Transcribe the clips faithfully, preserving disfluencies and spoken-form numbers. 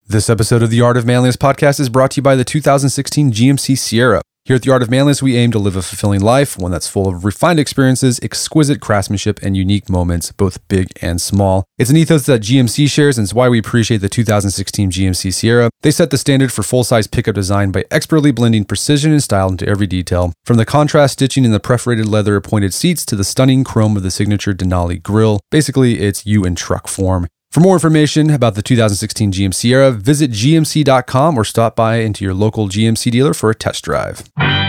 This episode of the Art of Manliness podcast is brought to you by the two thousand sixteen G M C Sierra. Here at the Art of Manliness, we aim to live a fulfilling life, one that's full of refined experiences, exquisite craftsmanship, and unique moments, both big and small. It's an ethos that G M C shares, and it's why we appreciate the two thousand sixteen G M C Sierra. They set the standard for full-size pickup design by expertly blending precision and style into every detail. From the contrast stitching in the perforated leather appointed seats to the stunning chrome of the signature Denali grille, basically it's you in truck form. For more information about the two thousand sixteen G M C Sierra, visit G M C dot com or stop by into your local G M C dealer for a test drive.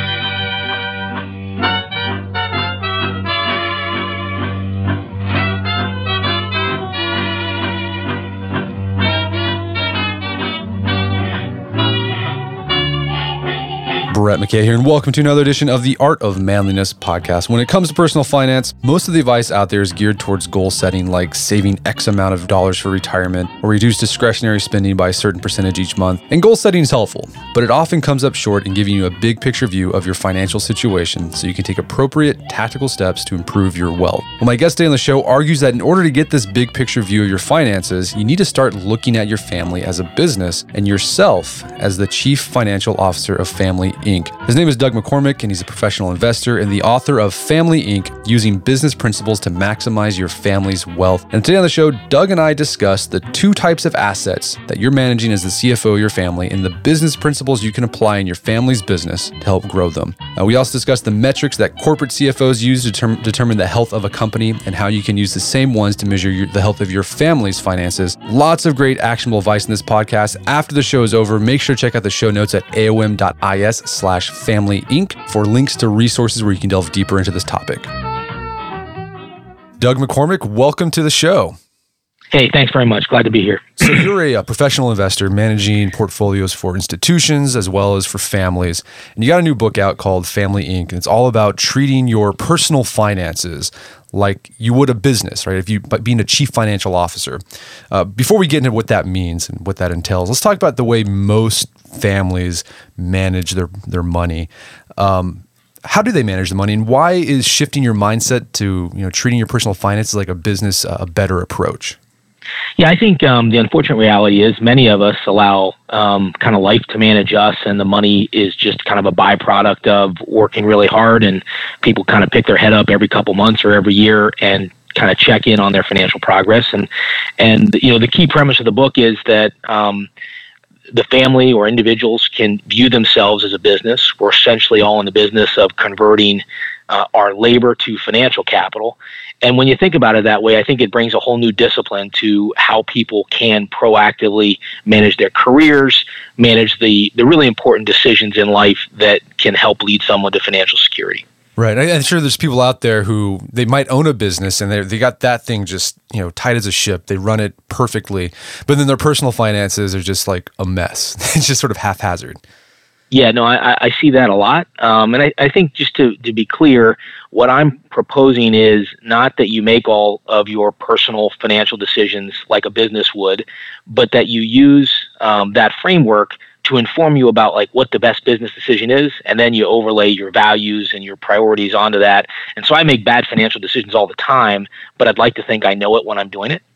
Brett McKay here, and welcome to another edition of the Art of Manliness podcast. When it comes to personal finance, most of the advice out there is geared towards goal setting, like saving X amount of dollars for retirement or reduce discretionary spending by a certain percentage each month. And goal setting is helpful, but it often comes up short in giving you a big picture view of your financial situation so you can take appropriate tactical steps to improve your wealth. Well, my guest today on the show argues that in order to get this big picture view of your finances, you need to start looking at your family as a business and yourself as the chief financial officer of Family Incorporated. His name is Doug McCormick, and he's a professional investor and the author of Family Incorporated, Using Business Principles to Maximize Your Family's Wealth. And today on the show, Doug and I discuss the two types of assets that you're managing as the C F O of your family and the business principles you can apply in your family's business to help grow them. Uh, we also discuss the metrics that corporate C F Os use to determ- determine the health of a company and how you can use the same ones to measure your, the health of your family's finances. Lots of great actionable advice in this podcast. After the show is over, make sure to check out the show notes at A O M dot I S slash Family Incorporated for links to resources where you can delve deeper into this topic. Doug McCormick, welcome to the show. Hey, thanks very much. Glad to be here. So you're a, a professional investor managing portfolios for institutions as well as for families. And you got a new book out called Family Incorporated. And it's all about treating your personal finances like you would a business, right? If you, but being a chief financial officer. Uh, before we get into what that means and what that entails, let's talk about the way most families manage their, their money. Um, how do they manage the money, and why is shifting your mindset to, you know, treating your personal finances like a business uh, a better approach? Yeah, I think um, the unfortunate reality is many of us allow um, kind of life to manage us, and the money is just kind of a byproduct of working really hard, and people kind of pick their head up every couple months or every year and kind of check in on their financial progress. And, and you know, the key premise of the book is that um, the family or individuals can view themselves as a business. We're essentially all in the business of converting uh, our labor to financial capital. And when you think about it that way, I think it brings a whole new discipline to how people can proactively manage their careers, manage the, the really important decisions in life that can help lead someone to financial security. Right. I'm sure there's people out there who they might own a business and they they got that thing just, you know, tight as a ship. They run it perfectly, but then their personal finances are just like a mess. It's just sort of haphazard. Yeah, no, I, I see that a lot. Um, and I, I think just to, to be clear, what I'm proposing is not that you make all of your personal financial decisions like a business would, but that you use um, that framework to inform you about like what the best business decision is, and then you overlay your values and your priorities onto that. And so I make bad financial decisions all the time, but I'd like to think I know it when I'm doing it.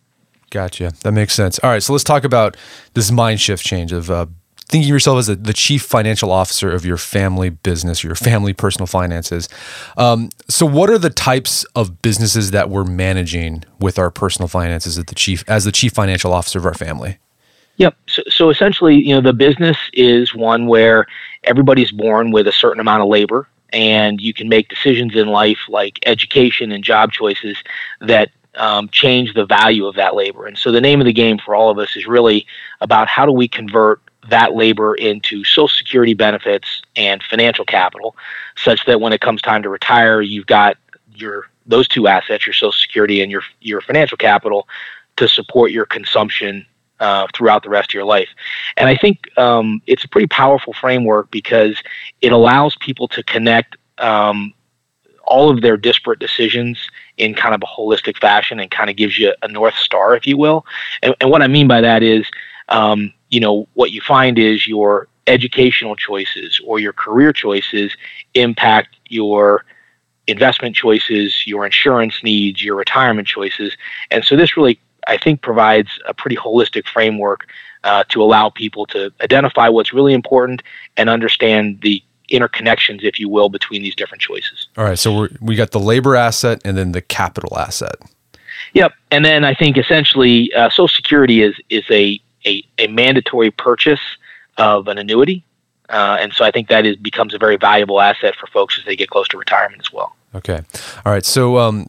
Gotcha. That makes sense. All right, so let's talk about this mind shift change of uh, thinking of yourself as a, the chief financial officer of your family business, your family personal finances. Um, so what are the types of businesses that we're managing with our personal finances as the chief, as the chief financial officer of our family? Yep. So, so essentially, you know, the business is one where everybody's born with a certain amount of labor, and you can make decisions in life like education and job choices that um, change the value of that labor. And so the name of the game for all of us is really about how do we convert that labor into Social Security benefits and financial capital, such that when it comes time to retire, you've got your those two assets, your Social Security and your your financial capital, to support your consumption Uh, throughout the rest of your life. And I think um, it's a pretty powerful framework because it allows people to connect um, all of their disparate decisions in kind of a holistic fashion, and kind of gives you a North Star, if you will. And, and what I mean by that is, um, you know, what you find is your educational choices or your career choices impact your investment choices, your insurance needs, your retirement choices. And so this really I think provides a pretty holistic framework uh, to allow people to identify what's really important and understand the interconnections, if you will, between these different choices. All right. So we're, we got the labor asset and then the capital asset. Yep. And then I think essentially uh, Social Security is is a, a, a mandatory purchase of an annuity. Uh, and so I think that is becomes a very valuable asset for folks as they get close to retirement as well. Okay. All right. So um,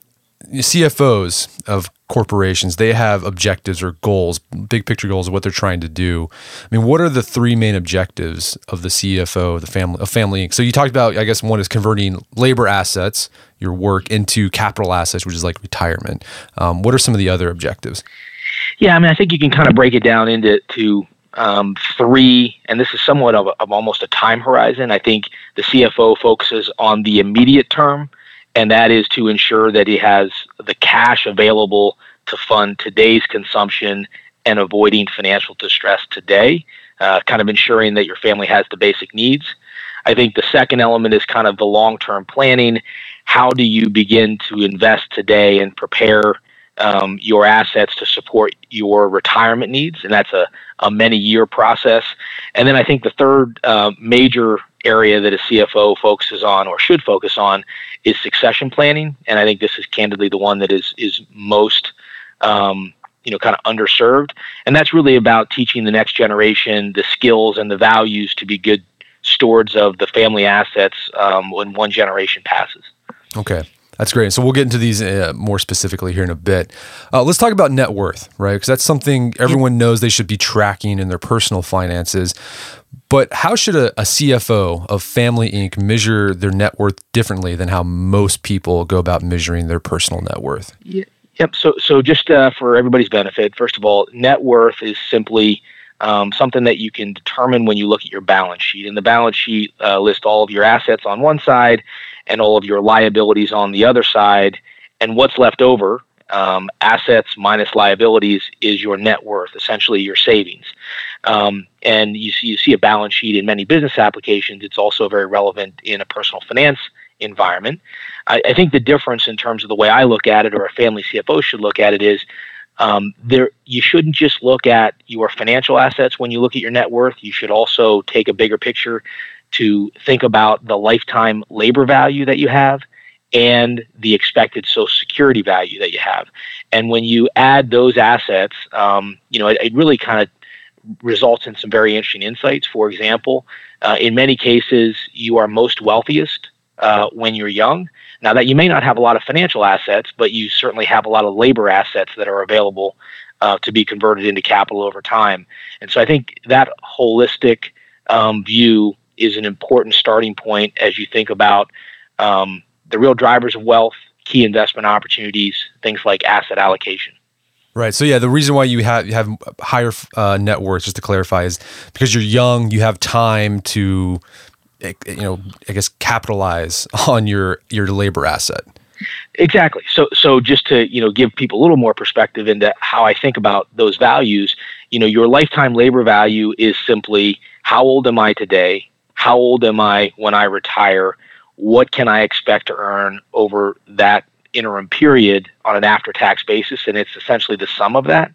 C F Os of corporations, they have objectives or goals, big picture goals of what they're trying to do. I mean, what are the three main objectives of the C F O, the family, of Family Incorporated? So you talked about, I guess, one is converting labor assets, your work, into capital assets, which is like retirement. Um, what are some of the other objectives? Yeah, I mean, I think you can kind of break it down into to um, three, and this is somewhat of, a, of almost a time horizon. I think the C F O focuses on the immediate term, and that is to ensure that he has the cash available to fund today's consumption and avoiding financial distress today, uh, kind of ensuring that your family has the basic needs. I think the second element is kind of the long-term planning. How do you begin to invest today and prepare um, your assets to support your retirement needs? And that's a, a many-year process. And then I think the third uh, major area that a C F O focuses on or should focus on is succession planning. And I think this is candidly the one that is is most um, you know, kind of underserved. And that's really about teaching the next generation the skills and the values to be good stewards of the family assets um, when one generation passes. Okay. That's great. So we'll get into these uh, more specifically here in a bit. Uh, let's talk about net worth, right? Because that's something everyone knows they should be tracking in their personal finances. But how should a, a C F O of Family Incorporated measure their net worth differently than how most people go about measuring their personal net worth? Yeah. Yep. So, so just uh, for everybody's benefit, first of all, net worth is simply um, something that you can determine when you look at your balance sheet. And the balance sheet uh, lists all of your assets on one side and all of your liabilities on the other side. And what's left over, um, assets minus liabilities, is your net worth, essentially your savings. Um, and you see, you see a balance sheet in many business applications. It's also very relevant in a personal finance environment. I, I think the difference in terms of the way I look at it, or a family C F O should look at it, is um, there you shouldn't just look at your financial assets when you look at your net worth. You should also take a bigger picture to think about the lifetime labor value that you have and the expected Social Security value that you have. And when you add those assets, um, you know, it, it really kind of results in some very interesting insights. For example, uh, in many cases, you are most wealthiest uh, when you're young. Now, that you may not have a lot of financial assets, but you certainly have a lot of labor assets that are available uh, to be converted into capital over time. And so I think that holistic um, view is an important starting point as you think about um, the real drivers of wealth, key investment opportunities, things like asset allocation. Right. So yeah, the reason why you have you have higher uh, net worth, just to clarify, is because you're young. You have time to, you know, I guess capitalize on your your labor asset. Exactly. So so just to, you know, give people a little more perspective into how I think about those values, you know, your lifetime labor value is simply, how old am I today? How old am I when I retire? What can I expect to earn over that interim period on an after-tax basis? And it's essentially the sum of that.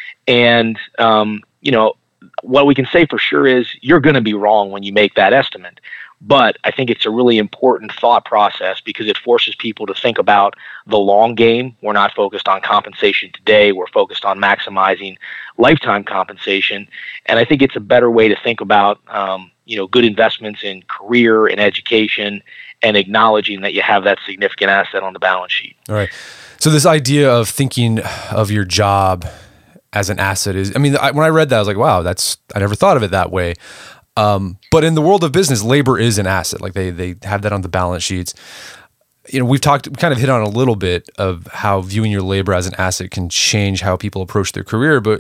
And, um, you know, what we can say for sure is you're going to be wrong when you make that estimate. But I think it's a really important thought process because it forces people to think about the long game. We're not focused on compensation today. We're focused on maximizing lifetime compensation. And I think it's a better way to think about, um, you know, good investments in career and education, and acknowledging that you have that significant asset on the balance sheet. All right. So this idea of thinking of your job as an asset is, I mean, I, when I read that, I was like, wow, that's, I never thought of it that way. Um, but in the world of business, labor is an asset. Like they they have that on the balance sheets. You know, we've talked, we kind of hit on a little bit of how viewing your labor as an asset can change how people approach their career. But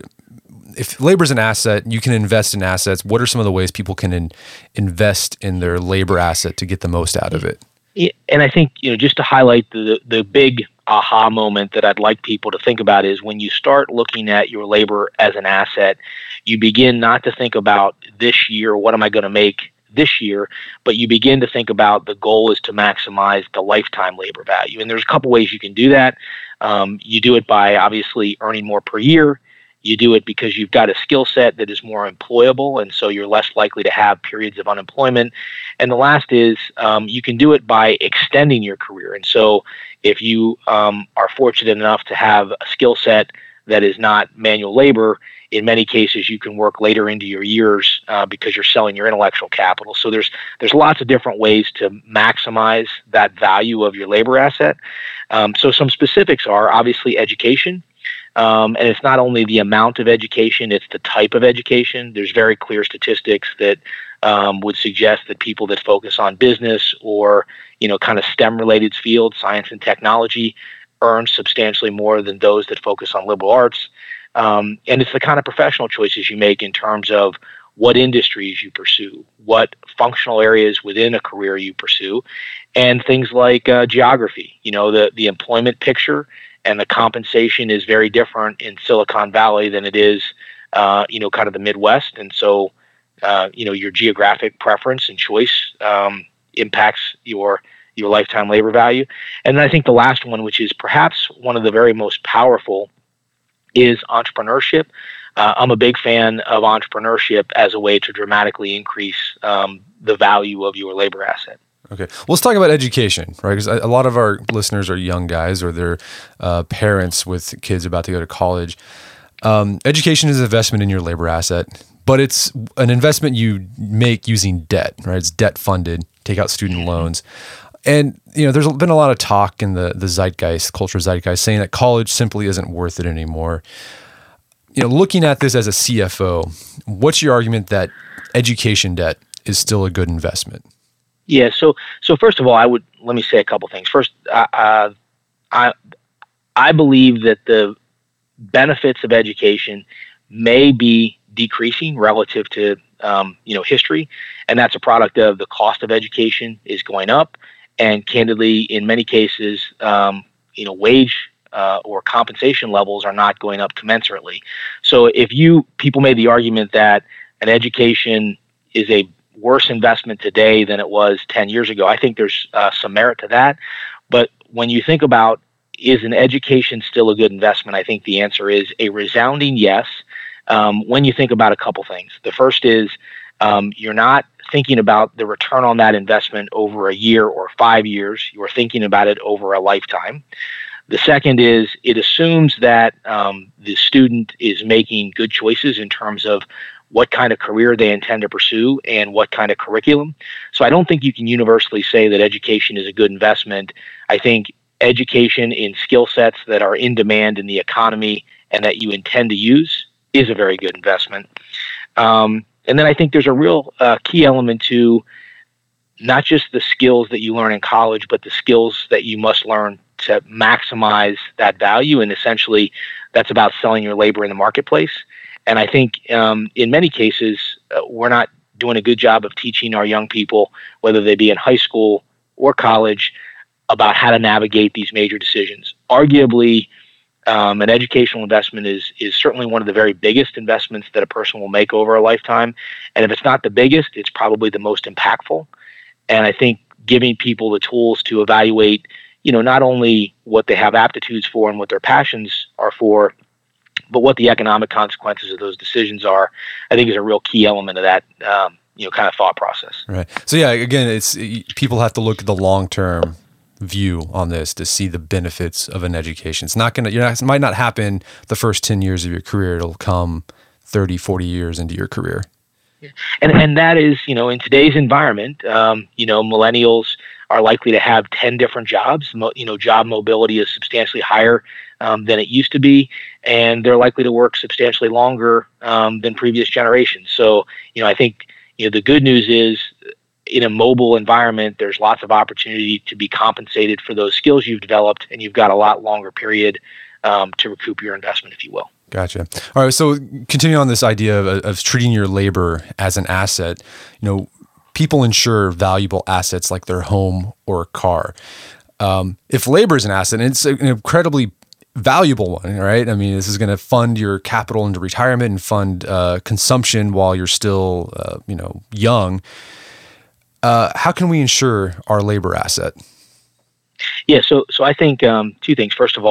if labor is an asset, you can invest in assets. What are some of the ways people can in, invest in their labor asset to get the most out of it? Yeah, and I think, you know, just to highlight the the big aha moment that I'd like people to think about is when you start looking at your labor as an asset, you begin not to think about this year, what am I going to make this year, but you begin to think about the goal is to maximize the lifetime labor value. And there's a couple ways you can do that. Um, you do it by obviously earning more per year. You do it because you've got a skill set that is more employable, and so you're less likely to have periods of unemployment. And the last is um, you can do it by extending your career. And so if you um, are fortunate enough to have a skill set that is not manual labor, in many cases you can work later into your years uh, because you're selling your intellectual capital. So there's there's lots of different ways to maximize that value of your labor asset. Um, so some specifics are obviously education. Um, and it's not only the amount of education, it's the type of education. There's very clear statistics that um, would suggest that people that focus on business or, you know, kind of STEM-related fields, science and technology, earn substantially more than those that focus on liberal arts. Um, and it's the kind of professional choices you make in terms of what industries you pursue, what functional areas within a career you pursue, and things like uh, geography. You know, the, the employment picture and the compensation is very different in Silicon Valley than it is, uh, you know, kind of the Midwest. And so, uh, you know, your geographic preference and choice um, impacts your your lifetime labor value. And then I think the last one, which is perhaps one of the very most powerful, is entrepreneurship. Uh, I'm a big fan of entrepreneurship as a way to dramatically increase um, the value of your labor asset. Okay. Well, let's talk about education, right? Because a lot of our listeners are young guys or they're uh, parents with kids about to go to college. Um, education is an investment in your labor asset, but it's an investment you make using debt, right? It's debt funded, take out student loans. And, you know, there's been a lot of talk in the, the zeitgeist, culture zeitgeist, saying that college simply isn't worth it anymore. You know, looking at this as a C F O, what's your argument that education debt is still a good investment? Yeah. So, so first of all, I would let me say a couple things. First, uh, I I believe that the benefits of education may be decreasing relative to um, you know history, and that's a product of the cost of education is going up, and candidly, in many cases, um, you know, wage uh, or compensation levels are not going up commensurately. So, if you people made the argument that an education is a worse investment today than it was ten years ago, I think there's uh, some merit to that. But when you think about, is an education still a good investment? I think the answer is a resounding yes. Um, when you think about a couple things. The first is um, you're not thinking about the return on that investment over a year or five years. You're thinking about it over a lifetime. The second is it assumes that um, the student is making good choices in terms of what kind of career they intend to pursue and what kind of curriculum. So I don't think you can universally say that education is a good investment. I think education in skill sets that are in demand in the economy and that you intend to use is a very good investment. Um, and then I think there's a real uh, key element to not just the skills that you learn in college, but the skills that you must learn to maximize that value. And essentially, that's about selling your labor in the marketplace. And I think um, in many cases, uh, we're not doing a good job of teaching our young people, whether they be in high school or college, about how to navigate these major decisions. Arguably, um, an educational investment is is certainly one of the very biggest investments that a person will make over a lifetime. And if it's not the biggest, it's probably the most impactful. And I think giving people the tools to evaluate, you know, not only what they have aptitudes for and what their passions are for, but what the economic consequences of those decisions are, I think is a real key element of that, um, you know, kind of thought process. Right. So yeah, again, it's people have to look at the long-term view on this to see the benefits of an education. It's not going to, you're not, it might not happen the first ten years of your career. It'll come thirty, forty years into your career. And and that is, you know, in today's environment, um, you know, millennials are likely to have ten different jobs. Mo- you know, job mobility is substantially higher um, than it used to be, and they're likely to work substantially longer um, than previous generations. So, you know, I think, you know, the good news is in a mobile environment, there's lots of opportunity to be compensated for those skills you've developed, and you've got a lot longer period um, to recoup your investment, if you will. Gotcha. All right. So continuing on this idea of, of treating your labor as an asset, you know, people insure valuable assets like their home or car. Um, if labor is an asset, and it's an incredibly valuable one, right? I mean, this is going to fund your capital into retirement and fund uh, consumption while you're still, uh, you know, young. Uh, how can we insure our labor asset? Yeah. So, so I think um, two things. First of all,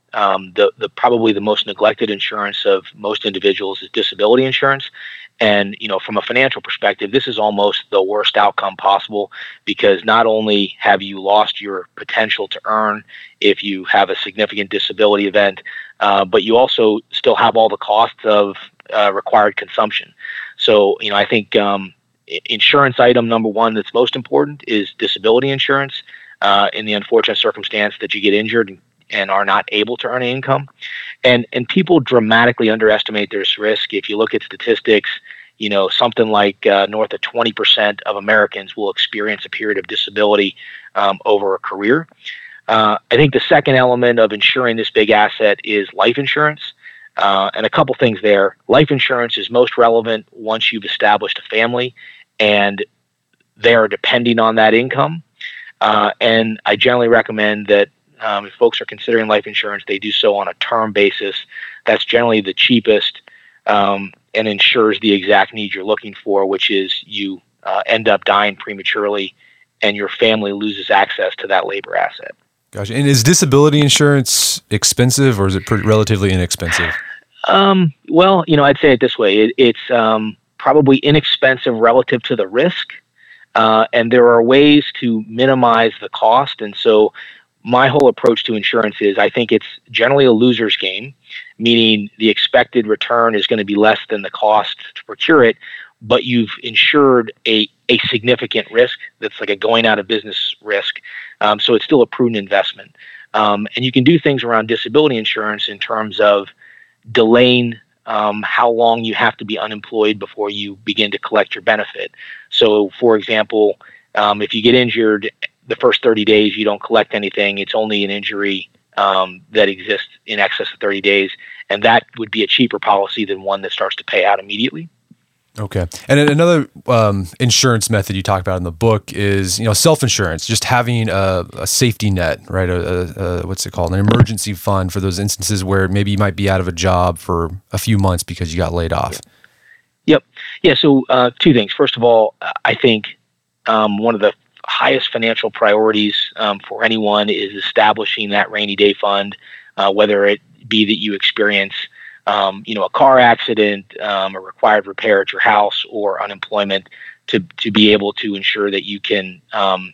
um, the the probably the most neglected insurance of most individuals is disability insurance. And you know, from a financial perspective, this is almost the worst outcome possible, because not only have you lost your potential to earn if you have a significant disability event, uh, but you also still have all the costs of uh, required consumption. So, you know, I think um, insurance item number one that's most important is disability insurance uh, in the unfortunate circumstance that you get injured and, and are not able to earn income. And and people dramatically underestimate this risk. If you look at statistics, you know, something like uh, north of twenty percent of Americans will experience a period of disability um, over a career. Uh, I think the second element of insuring this big asset is life insurance. Uh, and a couple things there. Life insurance is most relevant once you've established a family and they are depending on that income. Uh, and I generally recommend that um, if folks are considering life insurance, they do so on a term basis. That's generally the cheapest um, and ensures the exact need you're looking for, which is you uh, end up dying prematurely and your family loses access to that labor asset. Gotcha. And is disability insurance expensive, or is it pretty, relatively inexpensive? Um, well, you know, I'd say it this way. It, it's um, probably inexpensive relative to the risk, uh, and there are ways to minimize the cost. And so my whole approach to insurance is I think it's generally a loser's game, meaning the expected return is going to be less than the cost to procure it, but you've insured a, a significant risk that's like a going out of business risk. Um, so it's still a prudent investment. Um, and you can do things around disability insurance in terms of delaying um, how long you have to be unemployed before you begin to collect your benefit. So, for example, um, if you get injured the first thirty days, you don't collect anything. It's only an injury um, that exists in excess of thirty days. And that would be a cheaper policy than one that starts to pay out immediately. Okay. And then another um, insurance method you talk about in the book is, you know, self-insurance, just having a, a safety net, right? A, a, a, what's it called? An emergency fund for those instances where maybe you might be out of a job for a few months because you got laid off. Yep. Yeah. So uh, two things. First of all, I think um, one of the highest financial priorities um, for anyone is establishing that rainy day fund, uh, whether it be that you experience Um, you know, a car accident, um, a required repair at your house, or unemployment, to to be able to ensure that you can um,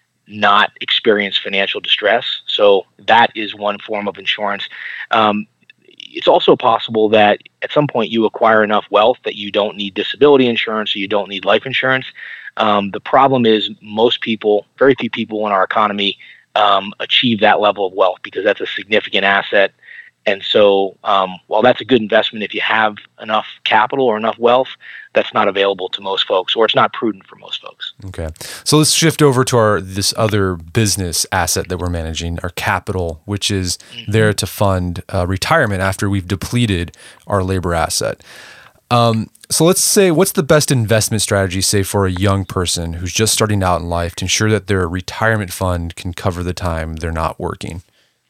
not experience financial distress. So that is one form of insurance. Um, it's also possible that at some point you acquire enough wealth that you don't need disability insurance or you don't need life insurance. Um, the problem is most people, very few people in our economy um, achieve that level of wealth because that's a significant asset. And so um, while that's a good investment if you have enough capital or enough wealth, that's not available to most folks, or it's not prudent for most folks. Okay. So let's shift over to our this other business asset that we're managing, our capital, which is mm-hmm. there to fund uh, retirement after we've depleted our labor asset. Um, so let's say, what's the best investment strategy, say, for a young person who's just starting out in life to ensure that their retirement fund can cover the time they're not working?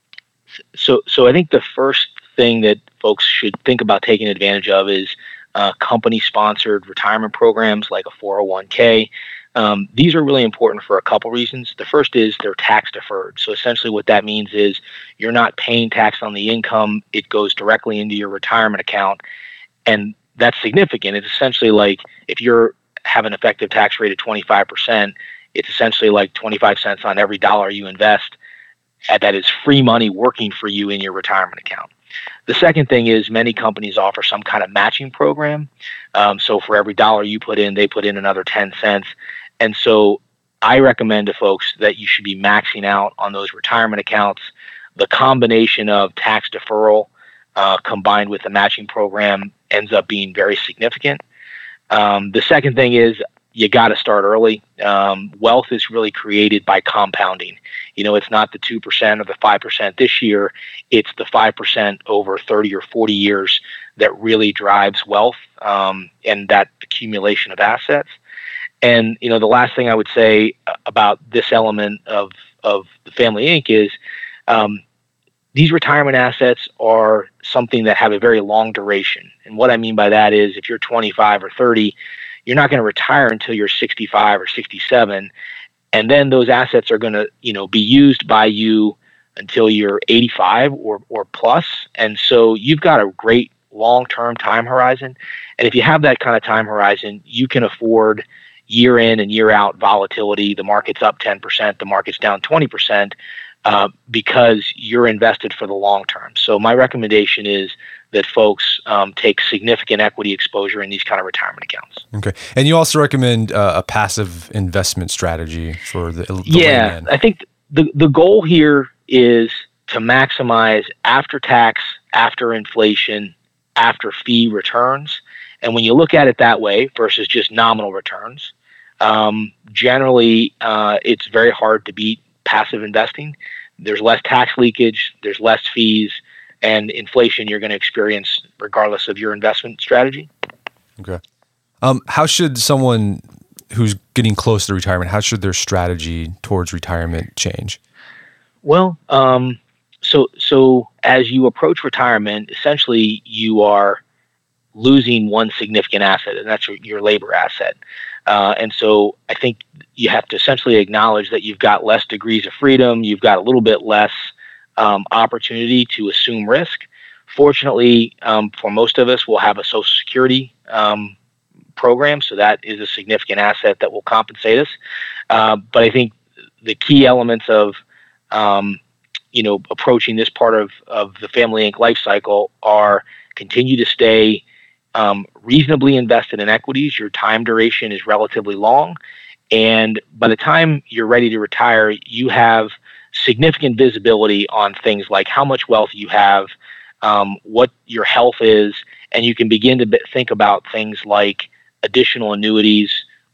So, so I think the first thing that folks should think about taking advantage of is uh, company-sponsored retirement programs like a four oh one k. Um, these are really important for a couple reasons. The first is they're tax-deferred. So essentially what that means is you're not paying tax on the income. It goes directly into your retirement account. And that's significant. It's essentially like if you have an effective tax rate of twenty-five percent, it's essentially like twenty-five cents on every dollar you invest. That is free money working for you in your retirement account. The second thing is many companies offer some kind of matching program. Um, so for every dollar you put in, they put in another ten cents. And so I recommend to folks that you should be maxing out on those retirement accounts. The combination of tax deferral uh, combined with the matching program ends up being very significant. Um, the second thing is you got to start early. Um, wealth is really created by compounding. You know, it's not the two percent or the five percent this year. It's the five percent over thirty or forty years that really drives wealth um, and that accumulation of assets. And, you know, the last thing I would say about this element of, of the Family Incorporated is um, these retirement assets are something that have a very long duration. And what I mean by that is if you're twenty-five or thirty, you're not going to retire until you're sixty-five or sixty-seven. And then those assets are going to, you know, be used by you until you're eighty-five or, or plus. And so you've got a great long-term time horizon. And if you have that kind of time horizon, you can afford year in and year out volatility. The market's up ten percent, the market's down twenty percent, uh, because you're invested for the long term. So my recommendation is that folks um, take significant equity exposure in these kind of retirement accounts. Okay. And you also recommend uh, a passive investment strategy for the, the Yeah, layman. I think the, the goal here is to maximize after-tax, after-inflation, after-fee returns. And when you look at it that way versus just nominal returns, um, generally uh, it's very hard to beat passive investing. There's less tax leakage, there's less fees, and inflation you're going to experience regardless of your investment strategy. Okay. Um, how should someone who's getting close to retirement, how should their strategy towards retirement change? Well, um, so so as you approach retirement, essentially you are losing one significant asset, and that's your, your labor asset. Uh, and so I think you have to essentially acknowledge that you've got less degrees of freedom, you've got a little bit less um, opportunity to assume risk. Fortunately, um, for most of us, we'll have a Social Security um, program, so that is a significant asset that will compensate us. Uh, but I think the key elements of um, you know approaching this part of, of the Family Incorporated life cycle are continue to stay Um, reasonably invested in equities. Your time duration is relatively long. And by the time you're ready to retire, you have significant visibility on things like how much wealth you have, um, what your health is, and you can begin to b- think about things like additional annuities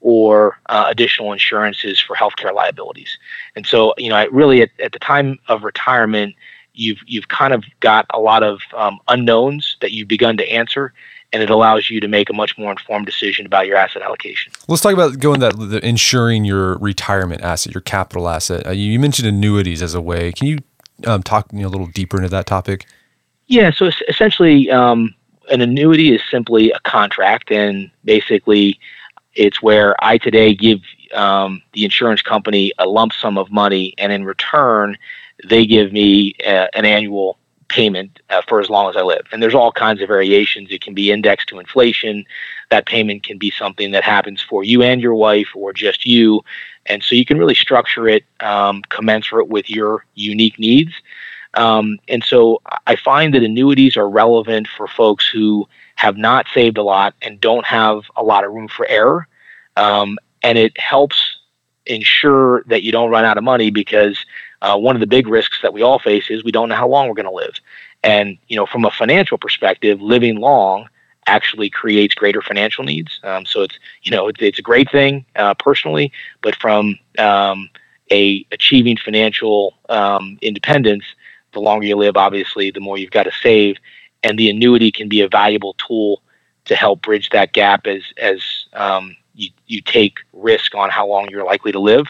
or uh, additional insurances for healthcare liabilities. And so, you know, I really at, at the time of retirement, you've you've kind of got a lot of um, unknowns that you've begun to answer, and it allows you to make a much more informed decision about your asset allocation. Let's talk about going that the insuring your retirement asset, your capital asset. Uh, you, you mentioned annuities as a way. Can you um, talk you know, a little deeper into that topic? Yeah, so es- essentially, um, an annuity is simply a contract, and basically, it's where I today give um, the insurance company a lump sum of money, and in return, they give me uh, an annual payment uh, for as long as I live. And there's all kinds of variations. It can be indexed to inflation. That payment can be something that happens for you and your wife or just you. And so you can really structure it um, commensurate with your unique needs. Um, and so I find that annuities are relevant for folks who have not saved a lot and don't have a lot of room for error. Um, and it helps ensure that you don't run out of money, because Uh, one of the big risks that we all face is we don't know how long we're going to live. And, you know, from a financial perspective, living long actually creates greater financial needs. Um, so it's, you know, it's, it's a great thing uh, personally, but from um, a achieving financial um, independence, the longer you live, obviously, the more you've got to save. And the annuity can be a valuable tool to help bridge that gap as, as um, you, you take risk on how long you're likely to live.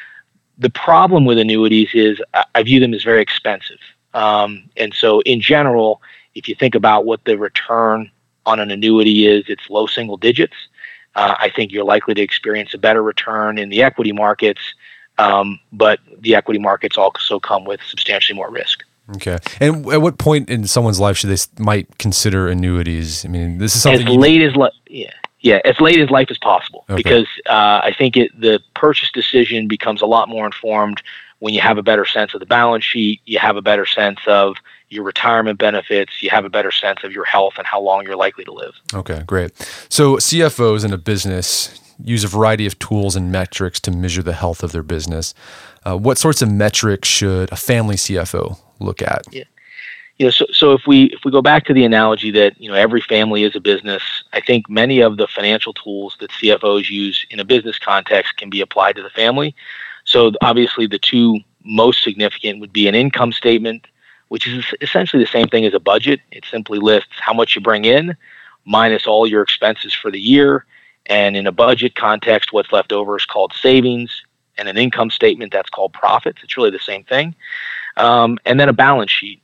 The problem with annuities is I view them as very expensive. Um, and so in general, if you think about what the return on an annuity is, it's low single digits. Uh, I think you're likely to experience a better return in the equity markets, um, but the equity markets also come with substantially more risk. Okay. And at what point in someone's life should they might consider annuities? I mean, this is something as you late as li- yeah. Yeah, as late as life as possible, Okay. because uh, I think it, the purchase decision becomes a lot more informed when you have a better sense of the balance sheet, you have a better sense of your retirement benefits, you have a better sense of your health and how long you're likely to live. Okay, great. So C F Os in a business use a variety of tools and metrics to measure the health of their business. Uh, what sorts of metrics should a family C F O look at? Yeah. You know, so, so if we if we go back to the analogy that, you know, every family is a business, I think many of the financial tools that C F Os use in a business context can be applied to the family. So obviously the two most significant would be an income statement, which is essentially the same thing as a budget. It simply lists how much you bring in minus all your expenses for the year. And in a budget context, what's left over is called savings, and an income statement, that's called profits. It's really the same thing. Um, and then a balance sheet.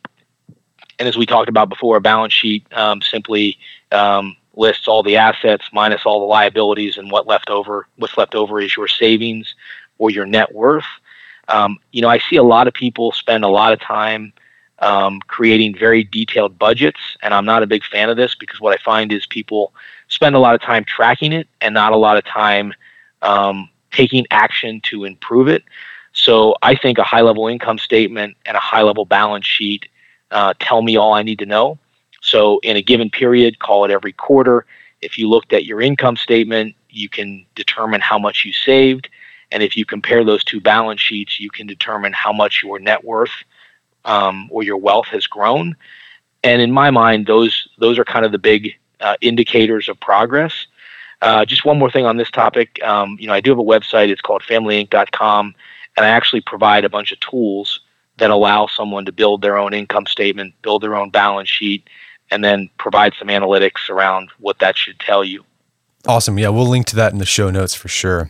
And as we talked about before, a balance sheet um, simply um, lists all the assets minus all the liabilities, and what left over, what's left over is your savings or your net worth. Um, you know, I see a lot of people spend a lot of time um, creating very detailed budgets, and I'm not a big fan of this because what I find is people spend a lot of time tracking it and not a lot of time um, taking action to improve it. So I think a high-level income statement and a high-level balance sheet uh, tell me all I need to know. So in a given period, call it every quarter, if you looked at your income statement, you can determine how much you saved. And if you compare those two balance sheets, you can determine how much your net worth um, or your wealth has grown. And in my mind, those those are kind of the big uh, indicators of progress. Uh, just one more thing on this topic. Um, you know, I do have a website. It's called family inc dot com, and I actually provide a bunch of tools that allow someone to build their own income statement, build their own balance sheet, and then provide some analytics around what that should tell you. Awesome. Yeah, we'll link to that in the show notes for sure.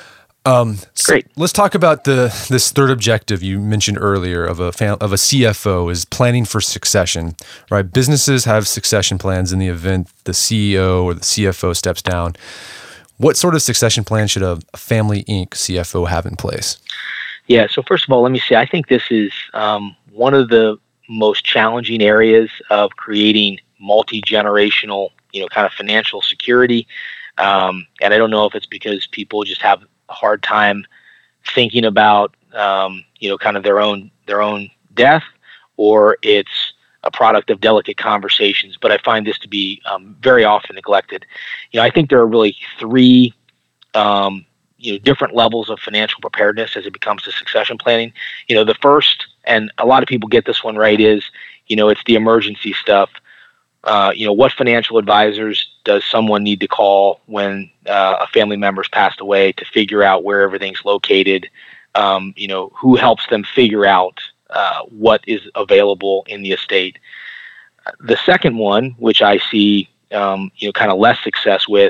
Um, so Great. Let's talk about the this third objective you mentioned earlier of a fam- of a C F O is planning for succession. Right? Businesses have succession plans in the event the C E O or the C F O steps down. What sort of succession plan should a Family Incorporated C F O have in place? Yeah. So first of all, let me say I think this is um, one of the most challenging areas of creating multi-generational, you know, kind of financial security. Um, and I don't know if it's because people just have a hard time thinking about, um, you know, kind of their own their own death, or it's a product of delicate conversations. But I find this to be um, very often neglected. You know, I think there are really three, um, you know, different levels of financial preparedness as it becomes to succession planning. You know, the first, and a lot of people get this one right, is, you know, it's the emergency stuff. Uh, you know, what financial advisors does someone need to call when uh, a family member's passed away to figure out where everything's located? Um, you know, who helps them figure out uh, what is available in the estate? The second one, which I see, um, you know, kind of less success with,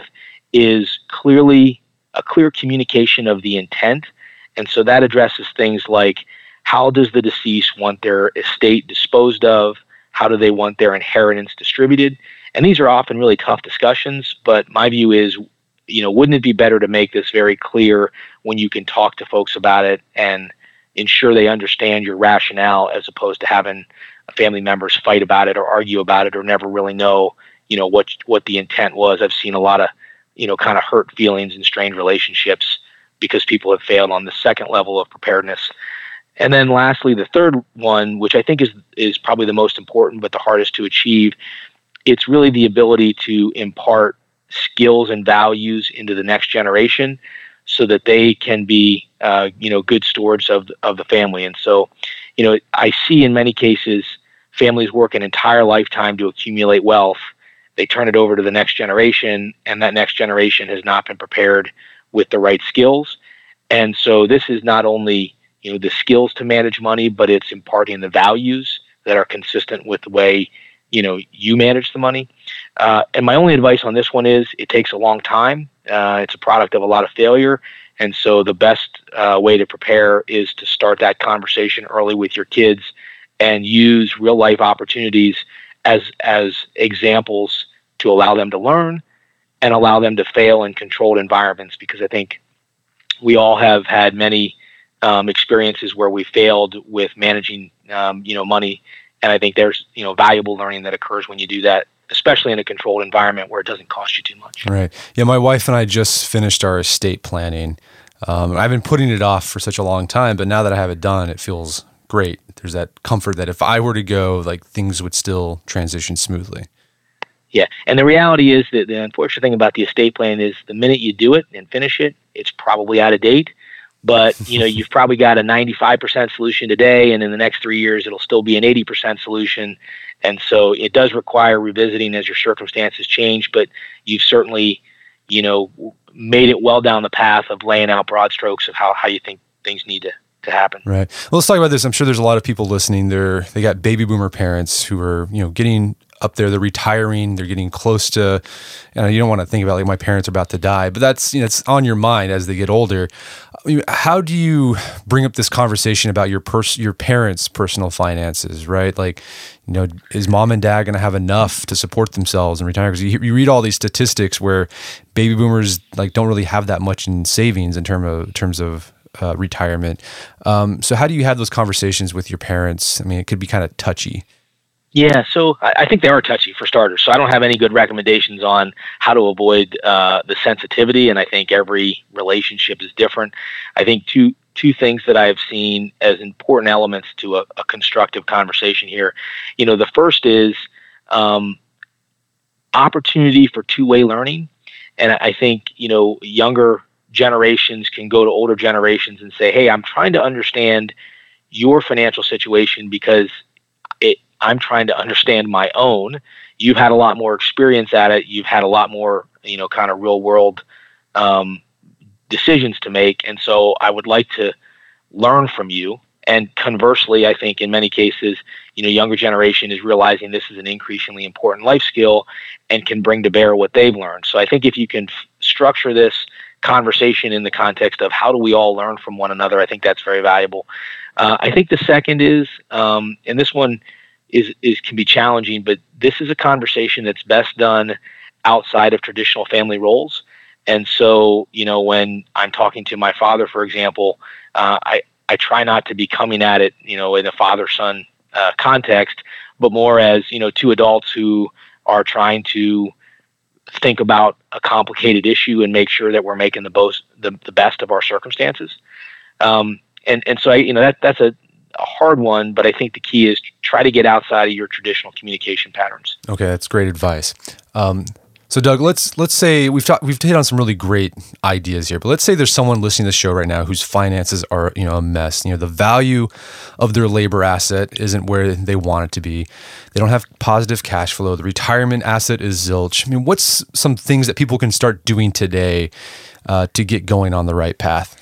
is clearly a clear communication of the intent. And so that addresses things like, how does the deceased want their estate disposed of? How do they want their inheritance distributed? And these are often really tough discussions, but my view is, you know, wouldn't it be better to make this very clear when you can talk to folks about it and ensure they understand your rationale, as opposed to having family members fight about it or argue about it or never really know, you know, what what the intent was. I've seen a lot of, you know, kind of hurt feelings and strained relationships because people have failed on the second level of preparedness. And then lastly, the third one, which I think is is probably the most important but the hardest to achieve, it's really the ability to impart skills and values into the next generation so that they can be, uh, you know, good stewards of, of the family. And so, you know, I see in many cases families work an entire lifetime to accumulate wealth. They turn it over to the next generation, and that next generation has not been prepared with the right skills. And so this is not only, you know, the skills to manage money, but it's imparting the values that are consistent with the way, you know, you manage the money. Uh, and my only advice on this one is it takes a long time. Uh, it's a product of a lot of failure. And so the best uh, way to prepare is to start that conversation early with your kids and use real life opportunities as, as examples to allow them to learn and allow them to fail in controlled environments. Because I think we all have had many Um, experiences where we failed with managing, um, you know, money. And I think there's, you know, valuable learning that occurs when you do that, especially in a controlled environment where it doesn't cost you too much. Right. Yeah. My wife and I just finished our estate planning. Um, I've been putting it off for such a long time, but now that I have it done, it feels great. There's that comfort that if I were to go, like, things would still transition smoothly. Yeah. And the reality is that the unfortunate thing about the estate plan is the minute you do it and finish it, it's probably out of date. But, you know, you've probably got a ninety-five percent solution today, and in the next three years, it'll still be an eighty percent solution. And so it does require revisiting as your circumstances change, but you've certainly, you know, made it well down the path of laying out broad strokes of how, how you think things need to, to happen. Right. Well, let's talk about this. I'm sure there's a lot of people listening. They're, they got baby boomer parents who are, you know, getting up there, they're retiring, they're getting close to, you know, you don't want to think about, like, my parents are about to die, but that's, you know, it's on your mind as they get older. I mean, how do you bring up this conversation about your pers- your parents' personal finances, right? Like, you know, is mom and dad going to have enough to support themselves and retire? Because you, you read all these statistics where baby boomers, like, don't really have that much in savings in term of, terms of uh, retirement. Um, so how do you have those conversations with your parents? I mean, it could be kind of touchy. Yeah, so I, I think they are touchy for starters. So I don't have any good recommendations on how to avoid uh, the sensitivity, and I think every relationship is different. I think two two things that I've seen as important elements to a, a constructive conversation here. You know, the first is um, opportunity for two-way learning. And I think, you know, younger generations can go to older generations and say, hey, I'm trying to understand your financial situation because it, I'm trying to understand my own. You've had a lot more experience at it. You've had a lot more, you know, kind of real world um, decisions to make. And so I would like to learn from you. And conversely, I think in many cases, you know, younger generation is realizing this is an increasingly important life skill and can bring to bear what they've learned. So I think if you can f- structure this conversation in the context of how do we all learn from one another, I think that's very valuable. Uh, I think the second is, um, and this one is, is can be challenging, but this is a conversation that's best done outside of traditional family roles. And so, you know, when I'm talking to my father, for example, uh, I, I try not to be coming at it, you know, in a father-son uh, context, but more as, you know, two adults who are trying to think about a complicated issue and make sure that we're making the most, the, the best of our circumstances. Um, and, and so, I, you know, that that's a, a hard one, but I think the key is try to get outside of your traditional communication patterns. Okay, that's great advice. Um, So Doug, let's let's say we've talked we've hit on some really great ideas here, but let's say there's someone listening to the show right now whose finances are, you know, a mess. You know, the value of their labor asset isn't where they want it to be. They don't have positive cash flow. The retirement asset is zilch. I mean, what's some things that people can start doing today uh, to get going on the right path?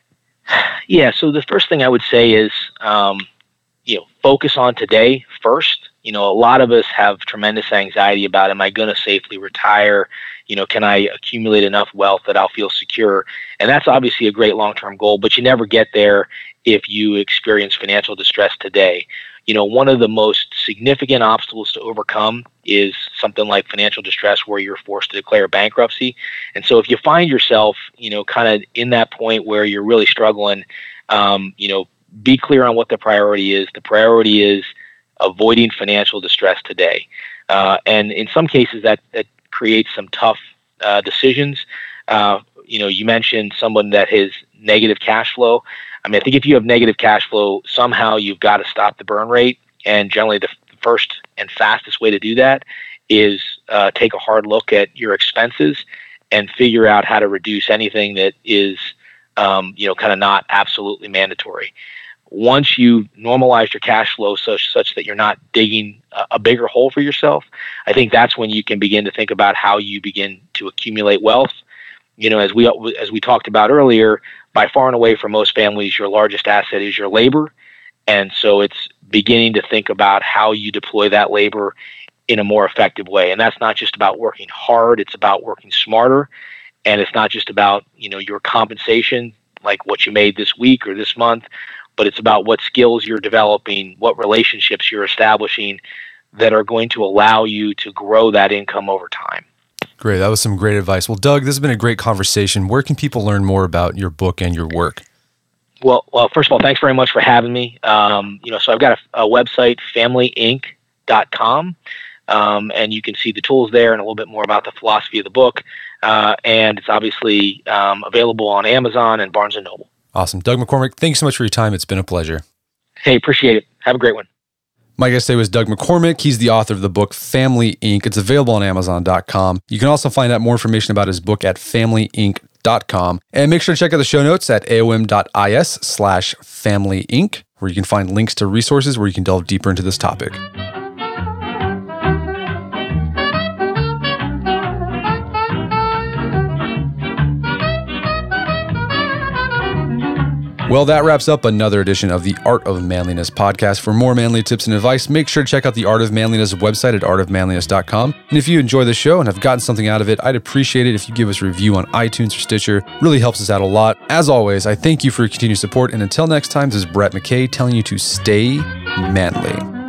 Yeah. So the first thing I would say is, um, you know, focus on today first. You know, a lot of us have tremendous anxiety about, am I going to safely retire? You know, can I accumulate enough wealth that I'll feel secure? And that's obviously a great long-term goal, but you never get there if you experience financial distress today. You know, one of the most significant obstacles to overcome is something like financial distress where you're forced to declare bankruptcy. And so if you find yourself, you know, kind of in that point where you're really struggling, um, you know, be clear on what the priority is. The priority is avoiding financial distress today. Uh, and in some cases that, that creates some tough uh, decisions. Uh, you know, you mentioned someone that has negative cash flow. I mean, I think if you have negative cash flow, somehow you've got to stop the burn rate. And generally the f- first and fastest way to do that is uh, take a hard look at your expenses and figure out how to reduce anything that is, um, you know, kind of not absolutely mandatory. Once you normalize your cash flow such such that you're not digging a, a bigger hole for yourself, I think that's when you can begin to think about how you begin to accumulate wealth. You know, as we as we talked about earlier, by far and away for most families, your largest asset is your labor. And so it's beginning to think about how you deploy that labor in a more effective way. And that's not just about working hard, it's about working smarter. And it's not just about, you know, your compensation, like what you made this week or this month, but it's about what skills you're developing, what relationships you're establishing that are going to allow you to grow that income over time. Great. That was some great advice. Well, Doug, this has been a great conversation. Where can people learn more about your book and your work? Well, well, first of all, thanks very much for having me. Um, you know, so I've got a, a website, family inc dot com, um, and you can see the tools there and a little bit more about the philosophy of the book. Uh, and it's obviously um, available on Amazon and Barnes and Noble. Awesome. Doug McCormick, thanks so much for your time. It's been a pleasure. Hey, appreciate it. Have a great one. My guest today was Doug McCormick. He's the author of the book Family Incorporated. It's available on amazon dot com. You can also find out more information about his book at family inc dot com. And make sure to check out the show notes at aom dot is slash family inc, where you can find links to resources where you can delve deeper into this topic. Well, that wraps up another edition of the Art of Manliness podcast. For more manly tips and advice, make sure to check out the Art of Manliness website at art of manliness dot com. And if you enjoy the show and have gotten something out of it, I'd appreciate it if you give us a review on iTunes or Stitcher. It really helps us out a lot. As always, I thank you for your continued support. And until next time, this is Brett McKay telling you to stay manly.